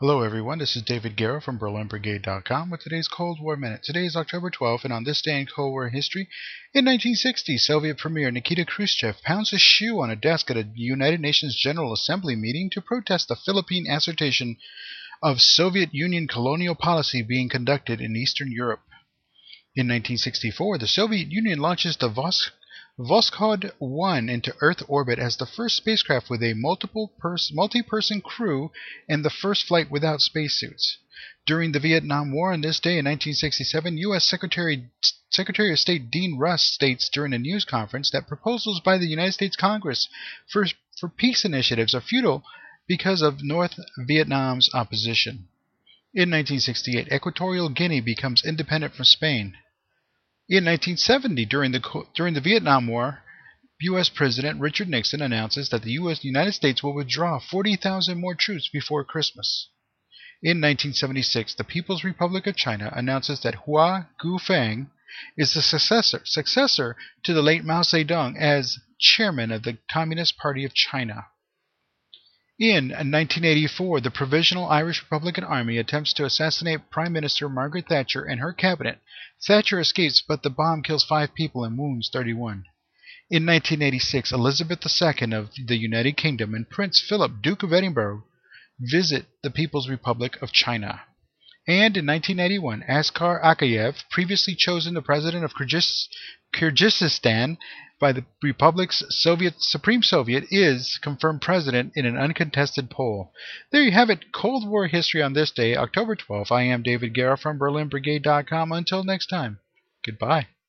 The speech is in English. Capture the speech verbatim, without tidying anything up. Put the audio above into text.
Hello everyone, this is David Guerra from Berlin Brigade dot com with today's Cold War Minute. Today is October twelfth, and on this day in Cold War history, in nineteen sixty, Soviet Premier Nikita Khrushchev pounds his shoe on a desk at a United Nations General Assembly meeting to protest the Philippine assertion of Soviet Union colonial policy being conducted in Eastern Europe. In nineteen sixty-four, the Soviet Union launches the Vos Voskhod one into Earth orbit as the first spacecraft with a multiple pers multi-person crew and the first flight without spacesuits. During the Vietnam War on this day in nineteen sixty-seven, U S Secretary, Secretary of State Dean Rusk states during a news conference that proposals by the United States Congress for, for peace initiatives are futile because of North Vietnam's opposition. In nineteen sixty-eight, Equatorial Guinea becomes independent from Spain. In nineteen seventy, during the during the Vietnam War, U S President Richard Nixon announces that the U S United States will withdraw forty thousand more troops before Christmas. In nineteen seventy-six, the People's Republic of China announces that Hua Guofeng is the successor successor to the late Mao Zedong as chairman of the Communist Party of China. In nineteen eighty-four, the Provisional Irish Republican Army attempts to assassinate Prime Minister Margaret Thatcher and her cabinet. Thatcher escapes, but the bomb kills five people and wounds thirty-one. In nineteen eighty-six, Elizabeth the Second of the United Kingdom and Prince Philip, Duke of Edinburgh, visit the People's Republic of China. And in nineteen ninety-one, Askar Akayev, previously chosen the president of Kyrgyz Kyrgyzstan by the Republic's Soviet Supreme Soviet, is confirmed president in an uncontested poll. There you have it, Cold War history on this day, October twelfth. I am David Guerra from Berlin Brigade dot com. Until next time, goodbye.